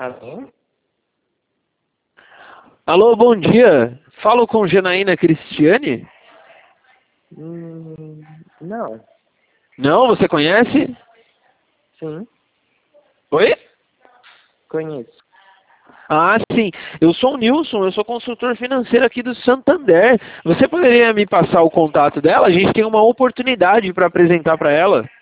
Alô? Alô, bom dia. Falo com Janaína Cristiane? Não. Não, você conhece? Sim, Oi? conheço. Ah, sim. Eu sou o Nilson, eu sou consultor financeiro aqui do Santander. Você poderia me passar o contato dela? A gente tem uma oportunidade para apresentar para ela.